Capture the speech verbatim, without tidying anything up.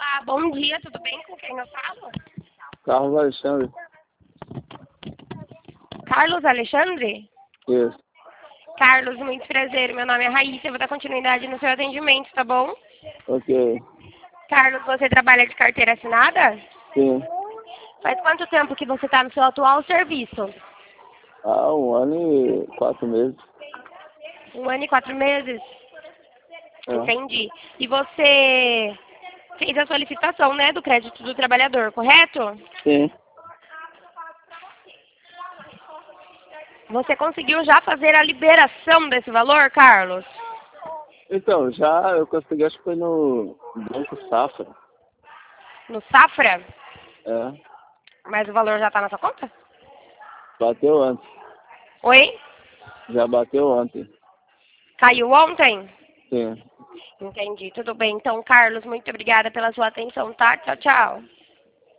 Olá, bom dia, tudo bem? Com quem eu falo? Carlos Alexandre. Carlos Alexandre? Isso. Carlos, muito prazer. Meu nome é Raíssa, eu vou dar continuidade no seu atendimento, tá bom? Ok. Carlos, você trabalha de carteira assinada? Sim. Faz quanto tempo que você está no seu atual serviço? Há um ano e quatro meses. Um ano e quatro meses? É. Entendi. E você fez a solicitação, né, do crédito do trabalhador, correto? Sim. Você conseguiu já fazer a liberação desse valor, Carlos? Então, já eu consegui, acho que foi no Banco Safra. No Safra? É. Mas o valor já está na sua conta? Bateu antes. Oi? Já bateu ontem. Caiu ontem? Sim. Entendi, tudo bem. Então, Carlos, muito obrigada pela sua atenção, tá? Tchau, tchau.